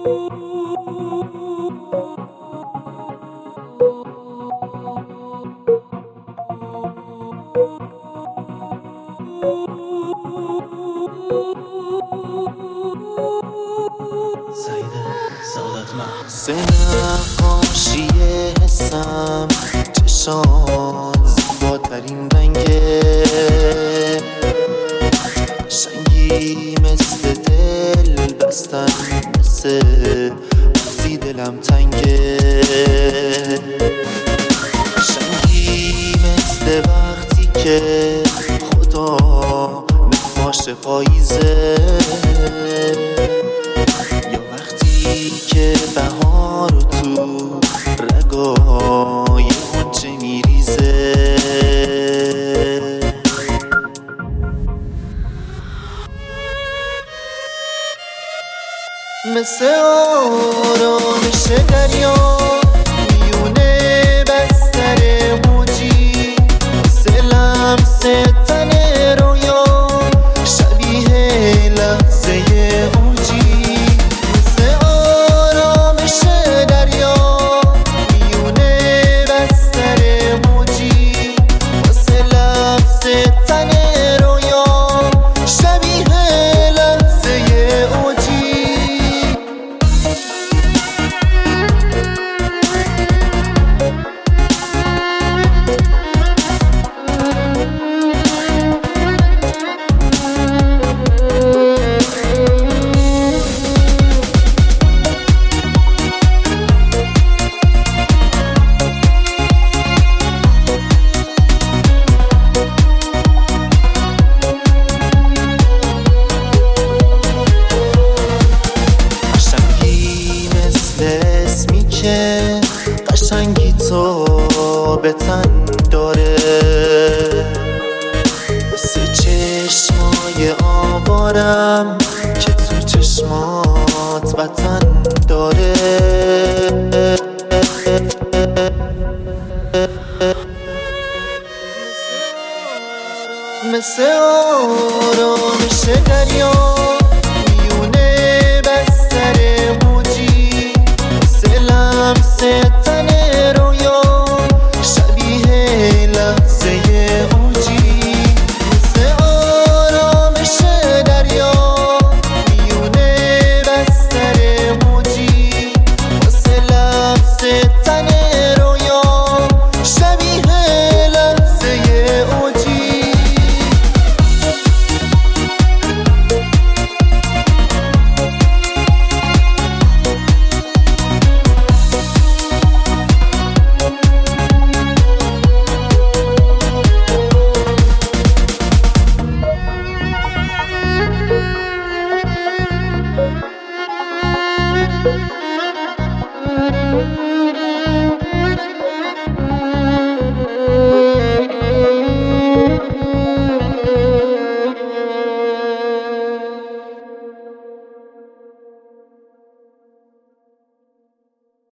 سه نقاشی حسم، چشان زیباترین رنگه، قشنگی مثل دل بستن، مثل وقتی دلم تنگه، قشنگی مثل وقتی که خدا نقاش پاییزه، یا وقتی که بهار رو تو رگای غنچه میریزه. مثل آرامش دریا میونه بستر موجی، مثل لمس تن رویا شبیه لحظه اوجی، مثل آرامش دریا میونه بستر موجی، مثل لمس تن رویا شبیه لحظه اوجی. قشنگی تو به تن داره، مثل چشمای آوارم که تو چشمات وطن داره، مثل آرامش دریا